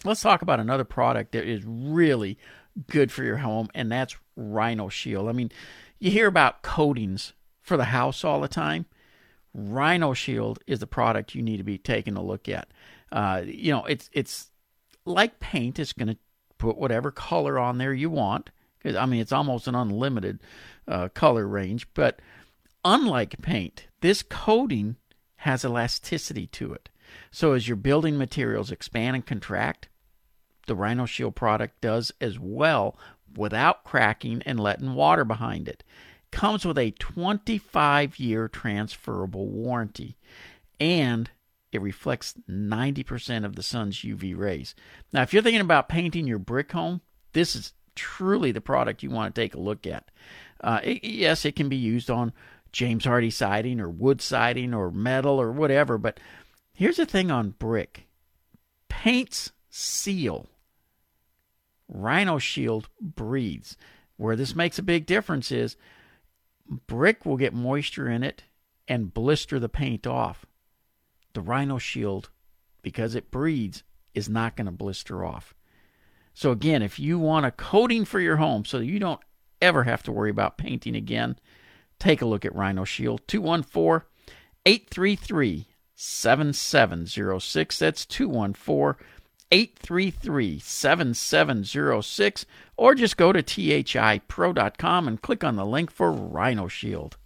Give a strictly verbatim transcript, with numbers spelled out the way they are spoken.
let's talk about another product that is really good for your home, and that's Rhino Shield. I mean, you hear about coatings for the house all the time. Rhino Shield is the product you need to be taking a look at. Uh, you know, it's it's like paint. It's going to put whatever color on there you want. I mean, it's almost an unlimited uh, color range. But unlike paint, this coating has elasticity to it. So as your building materials expand and contract, the Rhino Shield product does as well without cracking and letting water behind it. Comes with a twenty-five year transferable warranty, and it reflects ninety percent of the sun's U V rays. Now, if you're thinking about painting your brick home, this is truly the product you want to take a look at. Uh, it, yes, it can be used on James Hardie siding or wood siding or metal or whatever, but here's the thing on brick. Paints seal. Rhino Shield breathes. Where this makes a big difference is brick will get moisture in it and blister the paint off. The Rhino Shield, because it breathes, is not going to blister off. So again, if you want a coating for your home so that you don't ever have to worry about painting again, take a look at Rhino Shield. two one four, eight three three, seven seven zero six. That's two one four, eight three three, seven seven zero six. Or just go to T H I pro dot com and click on the link for Rhino Shield.